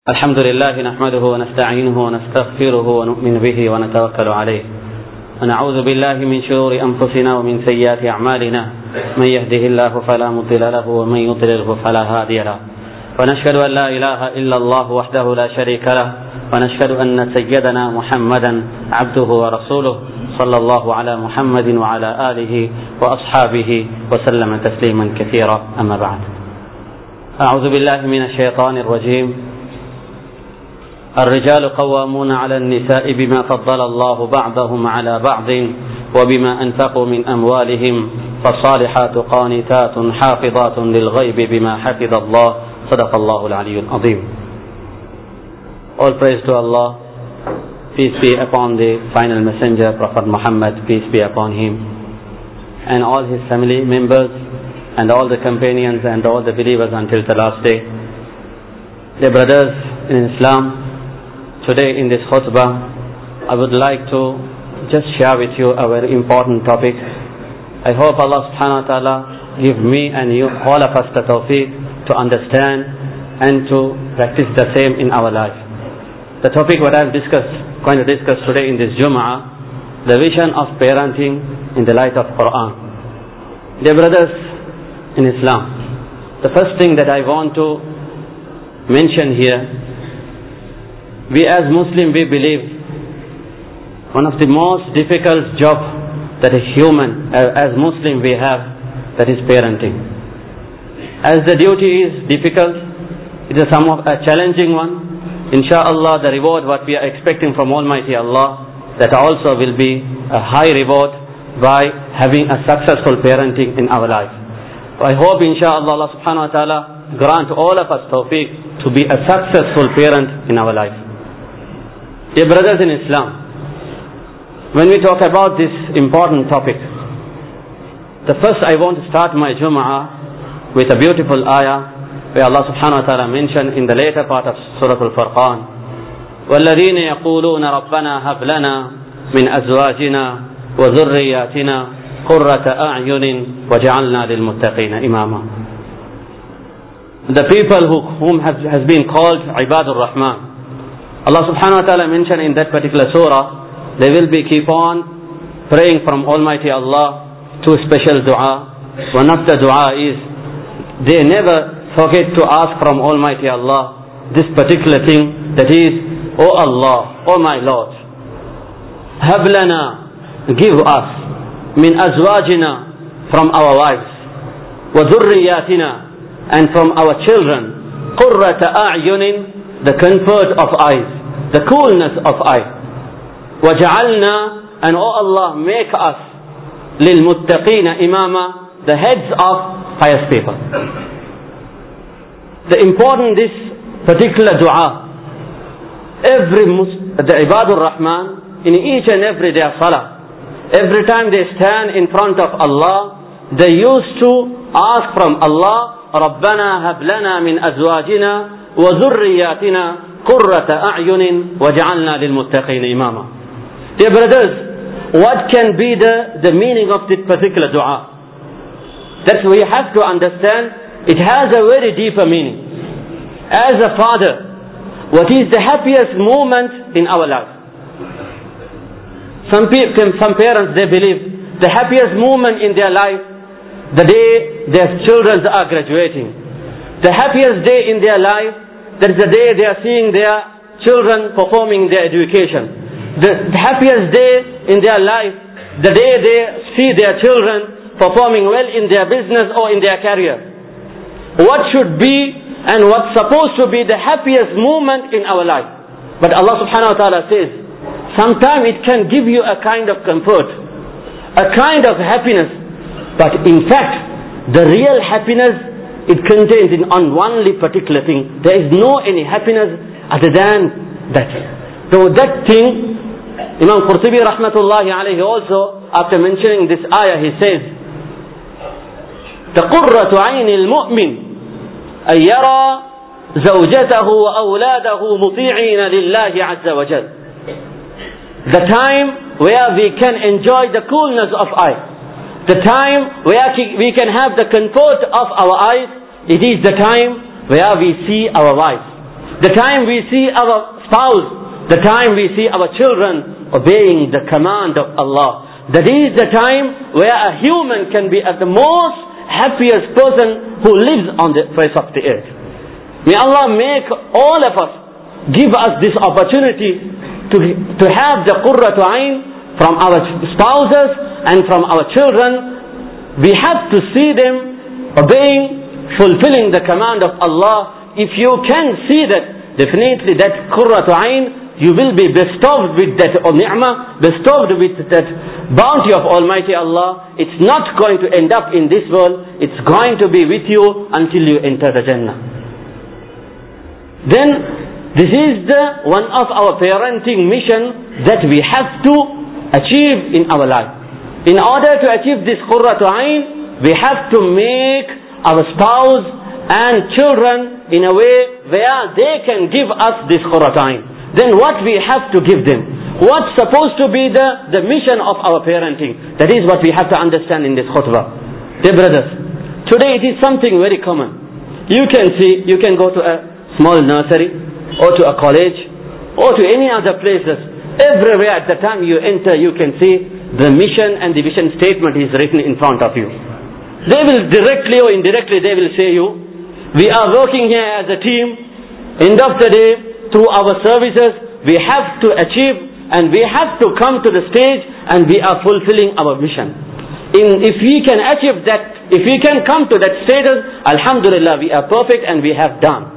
الحمد لله نحمده ونستعينه ونستغفره ونؤمن به ونتوكل عليه ونعوذ بالله من شرور أنفسنا ومن سيئات أعمالنا من يهده الله فلا مضل له ومن يضلله فلا هادي له ونشهد أن لا إله إلا الله وحده لا شريك له ونشهد أن سيدنا محمدا عبده ورسوله صلى الله على محمد وعلى آله وأصحابه وسلم تسليما كثيرا أما بعد أعوذ بالله من الشيطان الرجيم الرجال قوامون على النساء بما فضل الله بعضهم على بعض وبما أنفقوا من أموالهم فالصالحات قانتات حافظات للغيب بما حفظ الله صدق الله العلي العظيم. All praise to Allah, peace be upon the final messenger Prophet Muhammad, peace be upon him, and all his family members and all the companions and all the believers until the last day. Dear brothers in Islam, today in this khutbah, I would like to just share with you a very important topic. I hope Allah subhanahu wa ta'ala give me and you, all of us, the tawfiq to understand and to practice the same in our life. The topic what I am going to discuss today in this Jum'ah, the vision of parenting in the light of Quran. Dear brothers in Islam, the first thing that I want to mention here, we as Muslims, we believe one of the most difficult job that a human, as Muslim we have, that is parenting. As the duty is difficult, it is somewhat a challenging one. Insha'Allah, the reward what we are expecting from Almighty Allah, that also will be a high reward by having a successful parenting in our life. I hope insha'Allah Allah subhanahu wa ta'ala grant all of us tawfiq to be a successful parent in our life. Dear brothers in Islam, when we talk about this important topic, the first I want to start my Jum'ah with a beautiful ayah where Allah subhanahu wa ta'ala mentioned in the later part of Surah Al-Furqan, وَالَّذِينَ يَقُولُونَ رَبَّنَا هَبْ لَنَا مِنْ أَزْوَاجِنَا وَذُرِّيَّاتِنَا قُرَّةَ أَعْيُنٍ وَجَعَلْنَا لِلْمُتَّقِينَ إِمَامًا. The people whom has been called Ibadur Rahman, Allah subhanahu wa ta'ala mentioned in that particular surah, they will be keep on praying from Almighty Allah two special dua. One of the dua is, they never forget to ask from Almighty Allah this particular thing, that is, O Allah, O my Lord, Hab lana, give us, min azwajina, from our wives, wa dhurriyatina, and from our children, qurrata a'yunin, the comfort of eyes, the coolness of eye. وَجَعَلْنَا, and O Allah, make us لِلْمُتَّقِينَ إِمَامًا, the heads of pious people. The important this particular dua, the Ibadur Rahman, in each and every day of salah, every time they stand in front of Allah, they used to ask from Allah, رَبَّنَا هَبْ لَنَا مِنْ أَزْوَاجِنَا وَذُرِّيَّاتِنَا قُرَّةَ أَعْيُنٍ وَجَعَلْنَا لِلْمُتَّقِينَ إِمَامًا. Dear brothers, what can be the meaning of this particular dua? That we have to understand, it has a very deeper meaning. As a father, what is the happiest moment in our life? Some parents, they believe the happiest moment in their life, the day their children are graduating. The happiest day in their life, that is the day they are seeing their children performing their education. The happiest day in their life, the day they see their children performing well in their business or in their career. What should be and what's supposed to be the happiest moment in our life? But Allah subhanahu wa ta'ala says, sometimes it can give you a kind of comfort, a kind of happiness. But in fact, the real happiness, it contains in only particular thing. There is no any happiness other than that. So that thing, Imam Qurtubi rahmatullahi alayhi also, after mentioning this ayah, he says, تَقُرَّةُ عَيْنِ الْمُؤْمِنِ أَنْ يَرَى زَوْجَتَهُ وَأَوْلَادَهُ مُطِيعِينَ لِلَّهِ عَزَّ وَجَلَّ. The time where we can enjoy the coolness of eye, the time where we can have the comfort of our eyes, it is the time where we see our wives. the time we see our spouse, the time we see our children obeying the command of Allah. That is the time where a human can be at the most happiest person who lives on the face of the earth. May Allah make all of us, give us this opportunity to have the qurratu ayn from our spouses and from our children. We have to see them obeying, fulfilling the command of Allah. If you can see that, definitely that qurratu ayn, you will be bestowed with that ni'mah, bestowed with that bounty of Almighty Allah. It's not going to end up in this world. It's going to be with you until you enter the Jannah. Then, this is one of our parenting mission that we have to achieve in our life. In order to achieve this qurratu ayn, we have to make our spouse and children in a way where they can give us this qurratu ayn. Then what we have to give them? What's supposed to be the mission of our parenting? That is what we have to understand in this khutbah. Dear brothers, today it is something very common. You can see, you can go to a small nursery, or to a college, or to any other places. Everywhere at the time you enter, you can see the mission and the vision statement is written in front of you. They will directly or indirectly, they will say you, we are working here as a team. End of the day, through our services, we have to achieve and we have to come to the stage and we are fulfilling our mission. If we can achieve that, if we can come to that status, Alhamdulillah, we are perfect and we have done.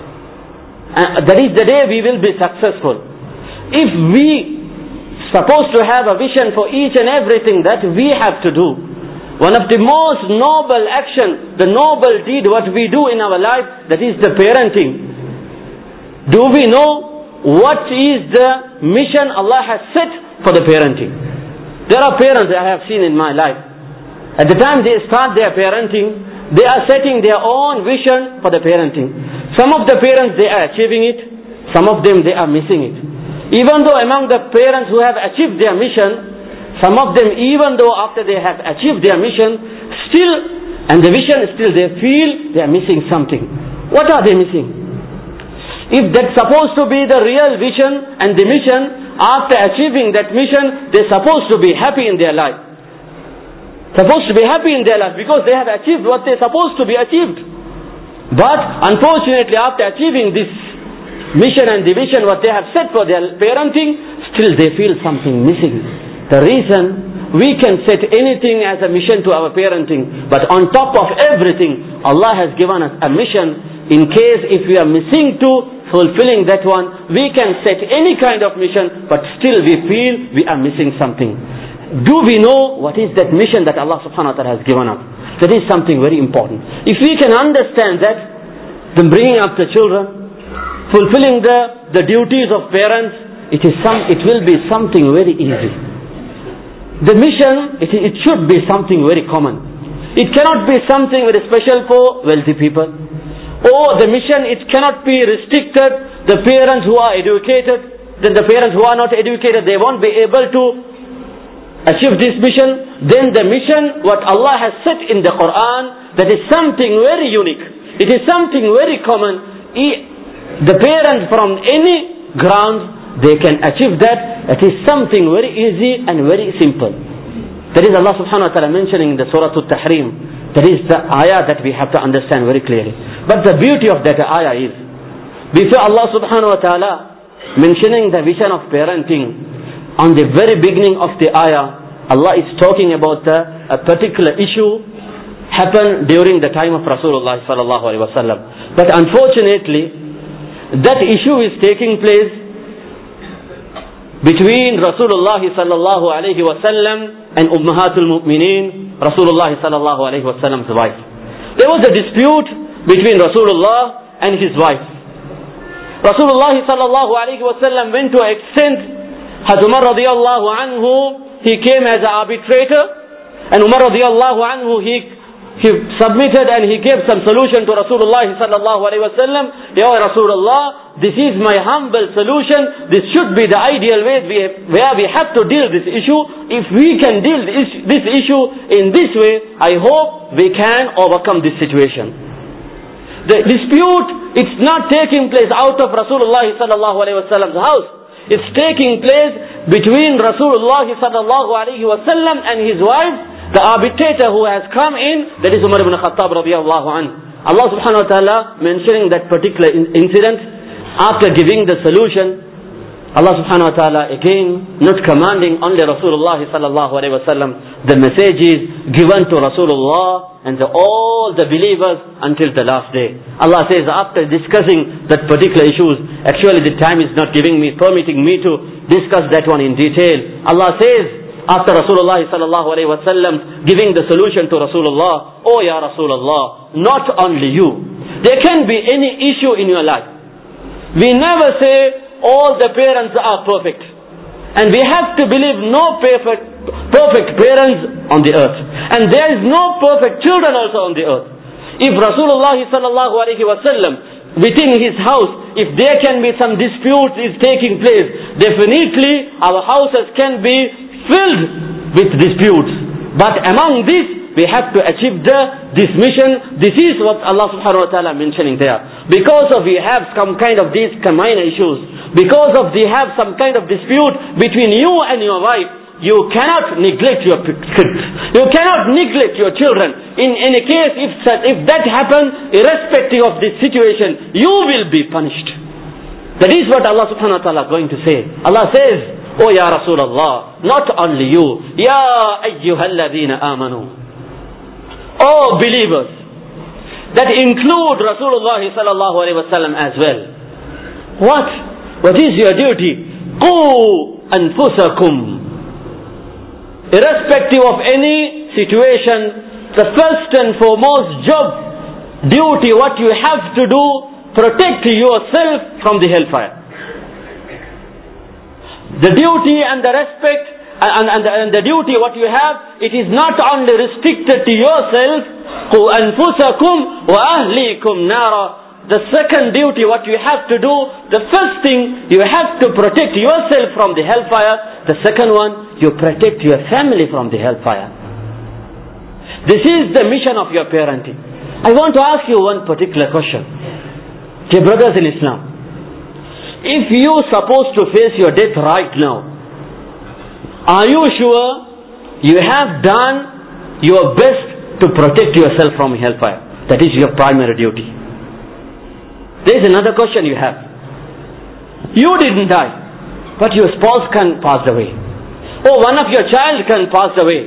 That is the day we will be successful. If we supposed to have a vision for each and everything that we have to do, one of the most noble action, the noble deed what we do in our life, that is the parenting. Do we know what is the mission Allah has set for the parenting? There are parents that I have seen in my life. At the time they start their parenting, they are setting their own vision for the parenting. Some of the parents, they are achieving it. Some of them, they are missing it. Even though among the parents who have achieved their mission, some of them, even though after they have achieved their mission, still, and the vision still, they feel they are missing something. What are they missing? If that's supposed to be the real vision and the mission, after achieving that mission, they're supposed to be happy in their life. Supposed to be happy in their life because they have achieved what they're supposed to be achieved. But unfortunately, after achieving this mission and the vision what they have set for their parenting, still they feel something missing. The reason we can set anything as a mission to our parenting, but on top of everything, Allah has given us a mission. In case if we are missing to fulfilling that one, we can set any kind of mission, but still we feel we are missing something. Do we know what is that mission that Allah subhanahu wa ta'ala has given us? That is something very important. If we can understand that, then bringing up the children, fulfilling the duties of parents, it will be something very easy. The mission, it should be something very common. It cannot be something very special for wealthy people. Or the mission, it cannot be restricted. The parents who are educated, then the parents who are not educated, they won't be able to achieve this mission. Then the mission, what Allah has set in the Quran, that is something very unique. It is something very common. The parents from any ground, they can achieve that. It is something very easy and very simple. That is Allah subhanahu wa ta'ala mentioning in the Surah Al-Tahrim. That is the ayah that we have to understand very clearly. But the beauty of that ayah is, before Allah subhanahu wa ta'ala mentioning the vision of parenting, on the very beginning of the ayah, Allah is talking about a particular issue happened during the time of Rasulullah sallallahu alaihi wasallam. But unfortunately, that issue is taking place between Rasulullah sallallahu alaihi wasallam and Ummahatul Mu'mineen, Rasulullah sallallahu alaihi wasallam's wife. There was a dispute between Rasulullah and his wife. Rasulullah sallallahu alaihi wasallam went to an extent, Umar radiyallahu anhu, he came as an arbitrator, and Umar radiyallahu anhu, he submitted and he gave some solution to Rasulullah sallallahu alaihi wasallam. Ya Rasulullah, this is my humble solution. This should be the ideal way where we have to deal this issue. If we can deal this issue in this way, I hope we can overcome this situation. The dispute it's not taking place out of Rasulullah sallallahu alaihi wasallam's house. It's taking place between Rasulullah sallallahu alaihi wasallam and his wife, the arbitrator who has come in, that is Umar ibn Khattab radiyallahu anhu. Allah subhanahu wa ta'ala mentioning that particular incident, after giving the solution, Allah subhanahu wa ta'ala again not commanding only Rasulullah sallallahu alaihi wasallam, the message is given to Rasulullah and to all the believers until the last day. Allah says, after discussing that particular issues, actually the time is not permitting me to discuss that one in detail. Allah says, after Rasulullah sallallahu alaihi wasallam giving the solution to Rasulullah, oh ya Rasulullah, not only you, there can be any issue in your life. We never say all the parents are perfect, and we have to believe no perfect parents on the earth, and there is no perfect children also on the earth. If Rasulullah sallallahu alaihi wasallam within his house, if there can be some disputes is taking place, definitely our houses can be filled with disputes. But among this, we have to achieve this mission. This is what Allah subhanahu wa ta'ala mentioning there. Because of we have some kind of these minor issues, because of they have some kind of dispute between you and your wife, you cannot neglect your kids. You cannot neglect your children. In any case, if that happens, irrespective of this situation, you will be punished. That is what Allah subhanahu wa ta'ala is going to say. Allah says, oh ya Rasulullah, not only you, ya ayyuhalladhina amanu, oh believers, that include Rasulullah sallallahu alaihi wasallam as well. What is your duty? Qu anfusakum. Irrespective of any situation, the first and foremost job, duty, what you have to do, protect yourself from the hellfire. The duty and the respect and the duty what you have, it is not only restricted to yourself. Qu anfusakum wa ahlikum nara. The second duty what you have to do, the first thing, you have to protect yourself from the hellfire. The second one, you protect your family from the hellfire. This is the mission of your parenting. I want to ask you one particular question. Dear brothers in Islam, if you are supposed to face your death right now, are you sure you have done your best to protect yourself from hellfire? That is your primary duty. There is another question you have. You didn't die, but your spouse can pass away. Or one of your child can pass away.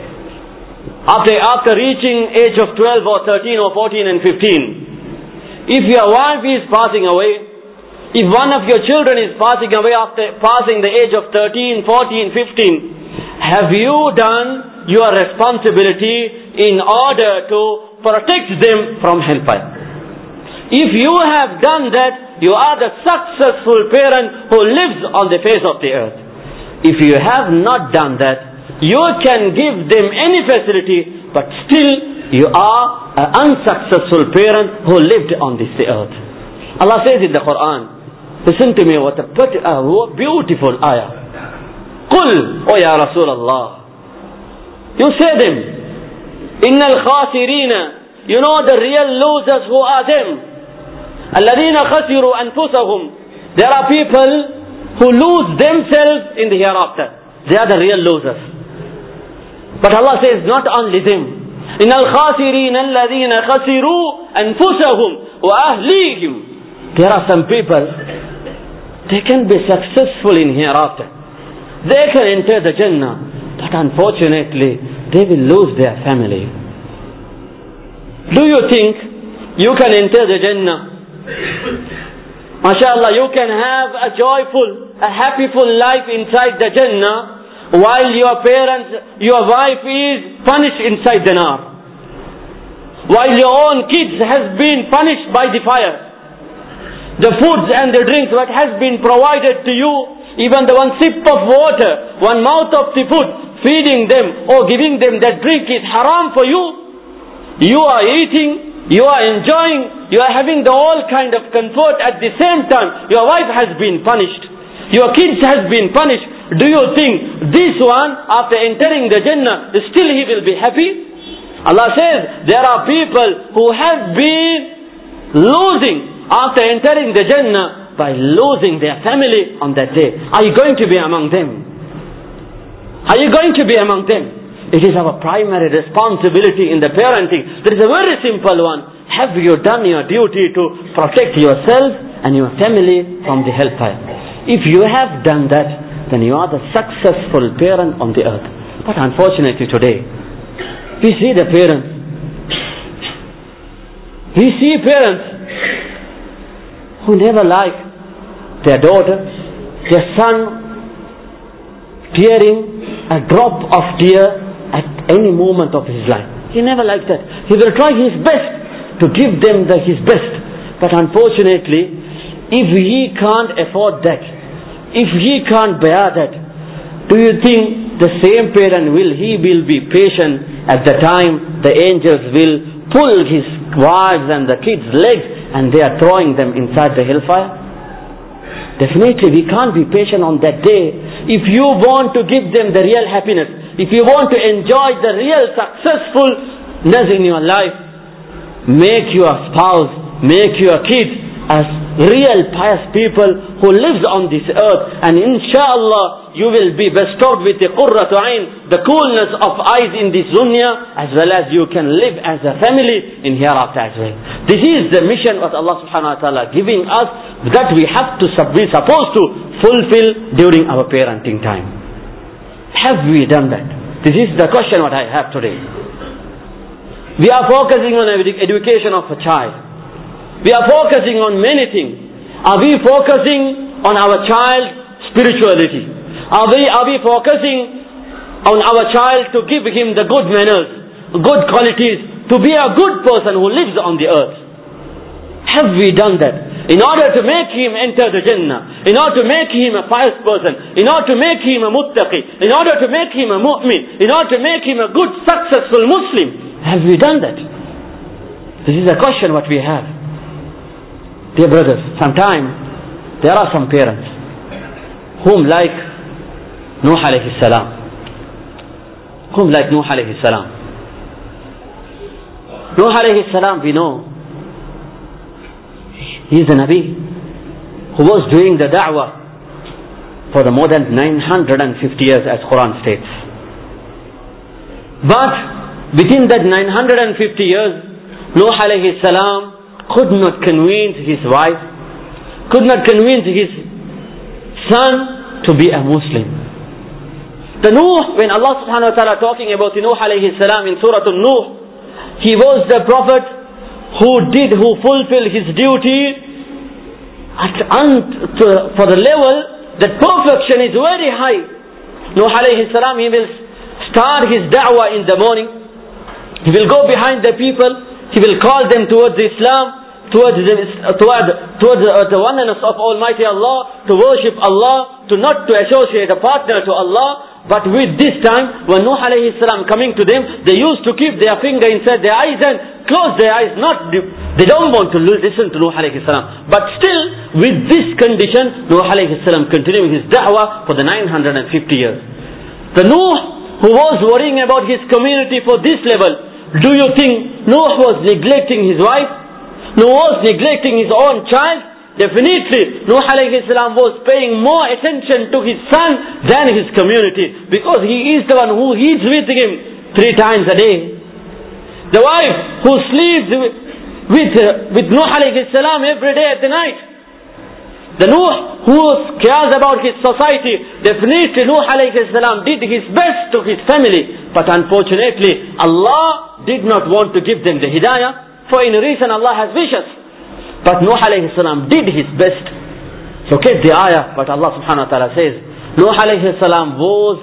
After reaching age of 12 or 13 or 14 and 15. If your wife is passing away, if one of your children is passing away after passing the age of 13, 14, 15, have you done your responsibility in order to protect them from hellfire? If you have done that, you are the successful parent who lives on the face of the earth. If you have not done that, you can give them any facility, but still you are an unsuccessful parent who lived on this earth. Allah says in the Quran, listen to me, what a beautiful ayah. Qul, oh ya Rasulullah, you say them, innal khasirina, you know the real losers who are them. الَّذِينَ خَسِرُوا أَنفُسَهُمْ. There are people who lose themselves in the hereafter. They are the real losers. But Allah says not only them. إِنَّ الْخَاسِرِينَ الَّذِينَ خَسِرُوا أَنفُسَهُمْ وَأَهْلِيهِمْ. There are some people, they can be successful in hereafter. They can enter the Jannah, but unfortunately, they will lose their family. Do you think you can enter the Jannah? MashaAllah, you can have a joyful, a happyful life inside the Jannah while your parents, your wife is punished inside the nar. While your own kids has been punished by the fire. The foods and the drinks what has been provided to you, even the one sip of water, one mouth of the food, feeding them or giving them that drink is haram for you. You are eating, you are enjoying, you are having the all kind of comfort. At the same time, your wife has been punished. Your kids has been punished. Do you think this one, after entering the Jannah, still he will be happy? Allah says, there are people who have been losing after entering the Jannah by losing their family on that day? Are you going to be among them? Are you going to be among them? It is our primary responsibility in the parenting. There is a very simple one. Have you done your duty to protect yourself and your family from the hellfire? If you have done that, then you are the successful parent on the earth. But unfortunately today, we see the parents. We see parents who never like their daughter, their son, tearing a drop of tear at any moment of his life. He never liked that. He will try his best to give them his best. But unfortunately, if he can't afford that, if he can't bear that, do you think the same parent will be patient at the time the angels will pull his wives and the kids' legs and they are throwing them inside the hellfire? Definitely we can't be patient on that day. If you want to give them the real happiness, if you want to enjoy the real successfulness in your life, make your spouse, make your kids as real pious people who lives on this earth, and inshallah you will be bestowed with the qurratu ayn, the coolness of eyes in this dunya, as well as you can live as a family in hereafter as well. This is the mission what Allah subhanahu wa ta'ala giving us, that we have to be supposed to fulfill during our parenting time. Have we done that? This is the question what I have today. We are focusing on education of a child. We are focusing on many things. Are we focusing on our child's spirituality? Are we focusing on our child to give him the good manners, good qualities, to be a good person who lives on the earth? Have we done that? In order to make him enter the Jannah, in order to make him a pious person, in order to make him a muttaqi, in order to make him a mu'min, in order to make him a good, successful Muslim. Have we done that? This is a question what we have. Dear brothers, sometimes there are some parents whom like Nuh alayhi salam. Nuh alayhi salam, we know, he is a Nabi who was doing the da'wah for the more than 950 years as Quran states. But within that 950 years, Nuh alayhi salam could not convince his wife, could not convince his son to be a Muslim. The Nuh, when Allah subhanahu wa ta'ala talking about Nuh alayhi salam in Surah An-Nuh, he was the prophet who fulfilled his duty for the level that perfection is very high. Nuh alayhi salam, he will start his da'wah in the morning. He will go behind the people. He will call them towards Islam, towards the oneness of Almighty Allah, to worship Allah, to not to associate a partner to Allah. But with this time, when Nuh alayhi salam coming to them, they used to keep their finger inside their eyes and close their eyes. They don't want to listen to Nuh alayhi salam. But still, with this condition, Nuh alayhi salam continuing his da'wah for the 950 years. The Nuh who was worrying about his community for this level, do you think Nuh was neglecting his wife? Nuh was neglecting his own child? Definitely, Nuh alayhi salam was paying more attention to his son than his community, because he is the one who eats with him 3 times a day. The wife who sleeps with Nuh alayhi salam every day at the night. The Nuh who cares about his society. Definitely Nuh alayhi salam did his best to his family, but unfortunately Allah did not want to give them the hidayah. For any reason Allah has wishes. But Nuh alayhi salam did his best. So get the ayah, but Allah subhanahu wa ta'ala says, Nuh alayhi salam was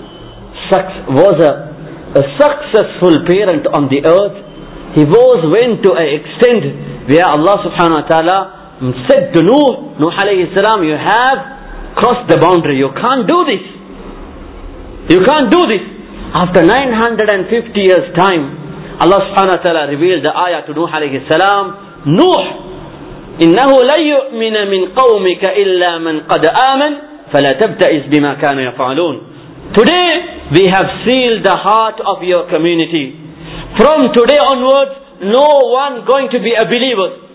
a successful parent on the earth. He went to an extent where Allah subhanahu wa ta'ala said to Nuh alayhi salam, you have crossed the boundary. You can't do this. You can't do this. After 950 years time, Allah subhanahu wa ta'ala revealed the ayah to Nuh alayhi salam, Nuh, إنه لا يؤمن من قومك إلا من قد آمن فلا تبتئس بما كانوا يفعلون. Today we have sealed the heart of your community. From today onwards, no one going to be a believer.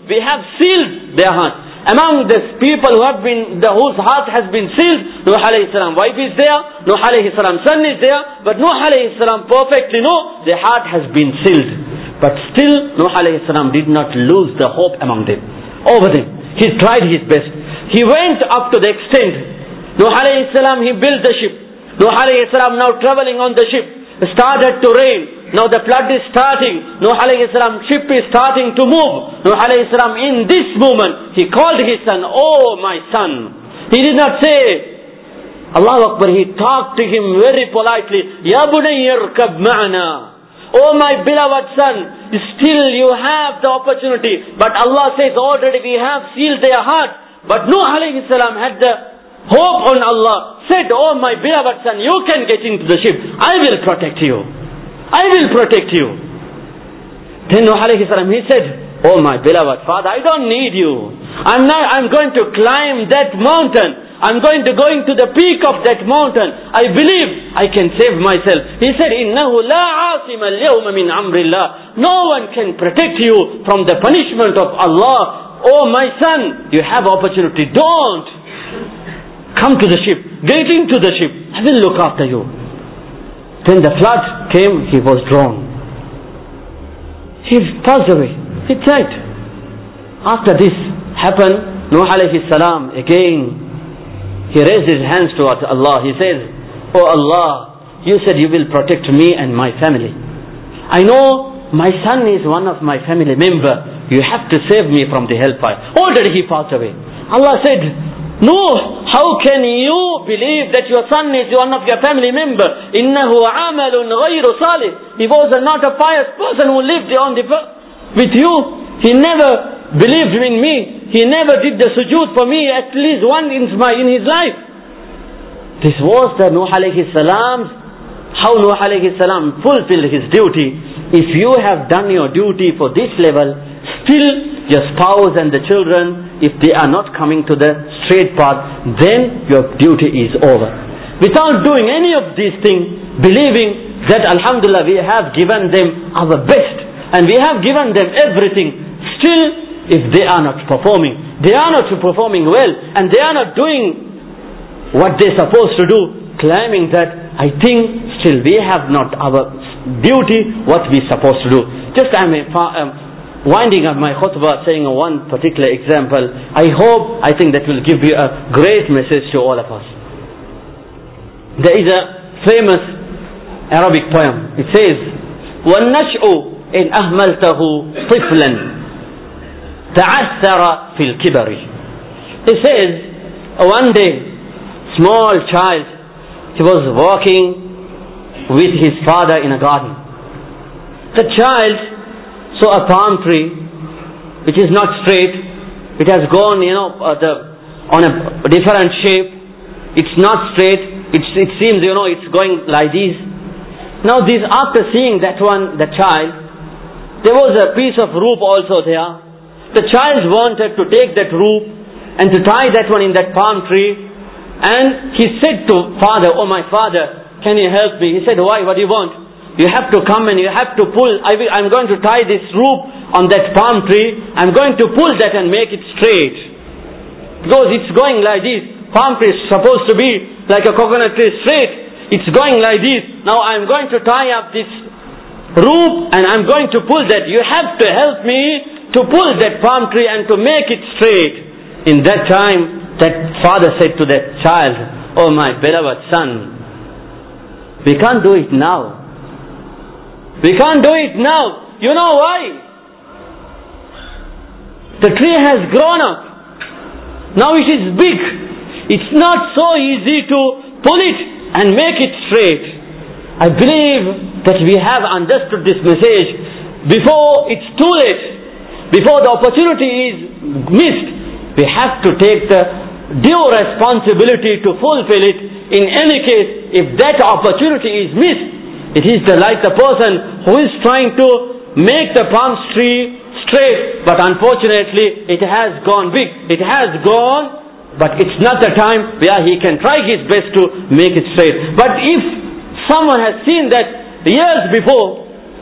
we have sealed their heart. Among the people whose heart has been sealed, Nuh alayhi salam wife is there, Nuh alayhi salam son is there, but Nuh alayhi salam perfectly know their heart has been sealed. But still Nuh alayhi salam did not lose the hope over them. He tried his best. He went up to the extent, Nuh alayhi salam, he built the ship. Nuh alayhi salam now traveling on the ship. It started to rain. Now the flood is starting. Nuh alayhi salam ship is starting to move. Nuh alayhi salam, in this moment, he called his son, "Oh my son." He did not say, Allahu Akbar. He talked to him very politely. "Ya bunayya irkab ma'ana." Oh my beloved son, still you have the opportunity. But Allah says already we have sealed their heart. But Nuh alayhi salam had the hope on Allah. Said, "Oh my beloved son, you can get into the ship. I will protect you. I will protect you." Then Nuh alayhi salam, he said, "Oh my beloved father, I don't need you. I'm going to climb that mountain. I'm going to go into the peak of that mountain. I believe I can save myself." He said, "Innahu la asima al-yawma min amrillah." No one can protect you from the punishment of Allah. Oh my son, you have opportunity. Don't. Come to the ship. Get into the ship. I will look after you. Then the flood came. He was drowned. He passed away. He died. After this happened, Nuh alayhi salam again, he raised his hands towards Allah. He says, "Oh Allah, you said you will protect me and my family. I know my son is one of my family member. You have to save me from the hellfire." Already he passed away. Allah said, "No, how can you believe that your son is one of your family member? Innahu amalun ghayru salih." He was not a pious person who lived with you. He never believed in me. He never did the sujood for me at least once in his life. This was the Nuh alayhi salam, how Nuh alayhi salam fulfilled his duty. If you have done your duty for this level, still your spouse and the children, if they are not coming to the straight path, then your duty is over. Without doing any of these things, believing that Alhamdulillah we have given them our best and we have given them everything, still if they are not performing well and they are not doing what they are supposed to do, claiming that I think still we have not our duty what we are supposed to do. Just winding up my khutbah saying one particular example. I think that will give you a great message to all of us. There is a famous Arabic poem. It says, وَالنَّشْءُ إِنْ أَهْمَلْتَهُ طِفْلًا تَعَثَّرَ فِي الْكِبَرِ. It says, one day, small child, he was walking with his father in a garden. The child saw a palm tree which is not straight. It has gone, on a different shape. It's not straight. It seems, it's going like this. Now after seeing that one, the child, there was a piece of rope also there. The child wanted to take that rope and to tie that one in that palm tree. And he said to father, "Oh my father, can you help me?" He said, "Why? What do you want?" "You have to come and you have to pull. I'm going to tie this rope on that palm tree. I'm going to pull that and make it straight. Because it's going like this. Palm tree is supposed to be like a coconut tree, straight. It's going like this. Now I'm going to tie up this rope and I'm going to pull that. You have to help me to pull that palm tree and to make it straight." In that time, that father said to that child, "Oh my beloved son, we can't do it now. We can't do it now. You know why? The tree has grown up. Now it is big. It's not so easy to pull it and make it straight." I believe that we have understood this message before it's too late. Before the opportunity is missed, we have to take the due responsibility to fulfill it. In any case, if that opportunity is missed, it is like the person who is trying to make the palm tree straight, but unfortunately it has gone big. It has gone, but it's not the time where he can try his best to make it straight. But if someone has seen that years before,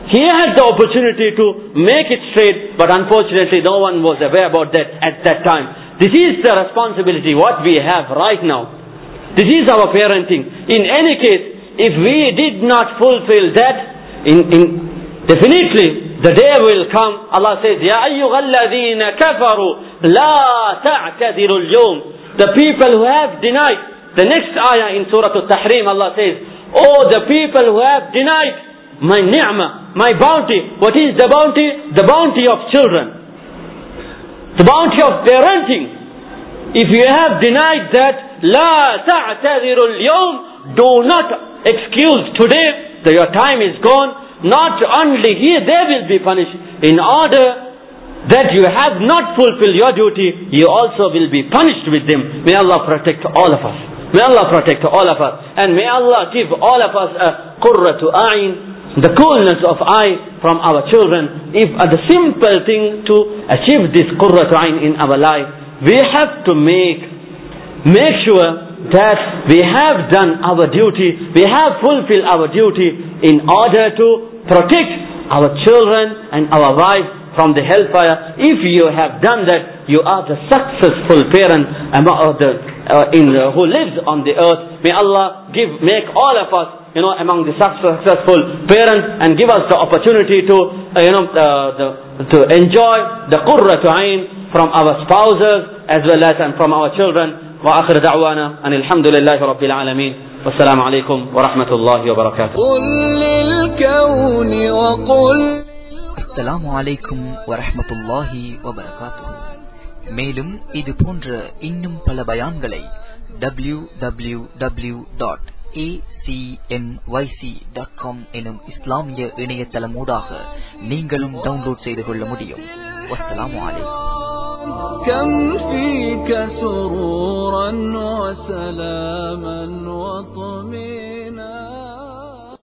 He had the opportunity to make it straight, but unfortunately no one was aware about that at that time. This is the responsibility what we have right now. This is our parenting. In any case, if we did not fulfill that, definitely the day will come. Allah says, Ya ayyuhalladhina kafaru la ta'tadiru al-yawm. The people who have denied. The next ayah in Surah Al-Tahrim, Allah says, oh, the people who have denied my ni'mah, my bounty. What is the bounty? The bounty of children. The bounty of parenting. If you have denied that, la ta'tadiru al-yawm, do not excuse today that your time is gone. Not only here, they will be punished. In order that you have not fulfilled your duty, you also will be punished with them. May Allah protect all of us. May Allah protect all of us. And may Allah give all of us a qurratu a'in, the coolness of eye from our children. If the simple thing to achieve this qurratu a'in in our life, we have to make sure that we have done our duty, we have fulfilled our duty in order to protect our children and our wives from the hellfire. If you have done that, you are the successful parent who lives on the earth. May Allah make all of us, among the successful parents, and give us the opportunity to, to enjoy the qurratu ayn from our spouses as well as and from our children. Wa akhir da'wana anil hamdulillahi rabbil alamin. Wassalamu alaikum wa rahmatullahi wa barakatuh. Assalamu alaikum wa rahmatullahi wa barakatuh. மேலும் இது போன்ற இன்னும் பல பயான்களை www.acmyc.com எனும் இஸ்லாமிய இணையதளமூடாக நீங்களும் download செய்து கொள்ள முடியும். வஸ்ஸலாமு அலைக்கும். كم فيك سرورا وسلاما وطمينا